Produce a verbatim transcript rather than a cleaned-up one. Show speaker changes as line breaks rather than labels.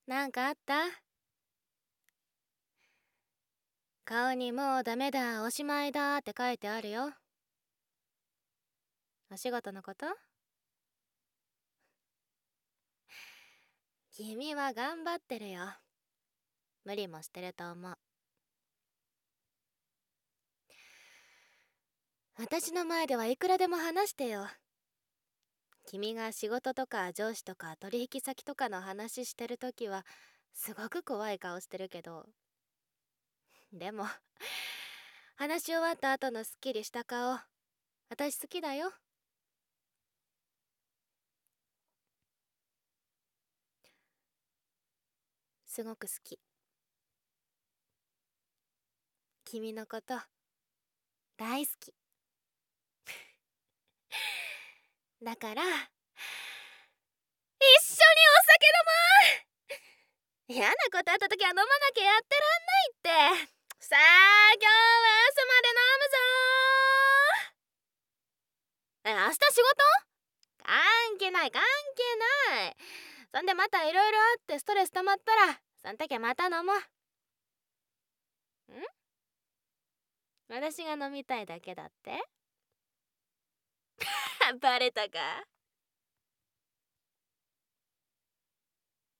なんかあった？顔にもうダメだ、おしまいだって書いてあるよ。お仕事のこと？君は頑張ってるよ。無理もしてると思う。私の前ではいくらでも話してよ。君が仕事とか上司とか取引先とかの話してるときはすごく怖い顔してるけど、でも話し終わった後のすっきりした顔、私好きだよ。すごく好き。君のこと大好き。だから一緒にお酒飲もう。嫌なことあった時は飲まなきゃやってらんないって。さあ今日は朝まで飲むぞー。え、明日仕事？関係ない関係ない。そんでまたいろいろあってストレス溜まったらそん時はまた飲もう。ん？私が飲みたいだけだって？バレたか？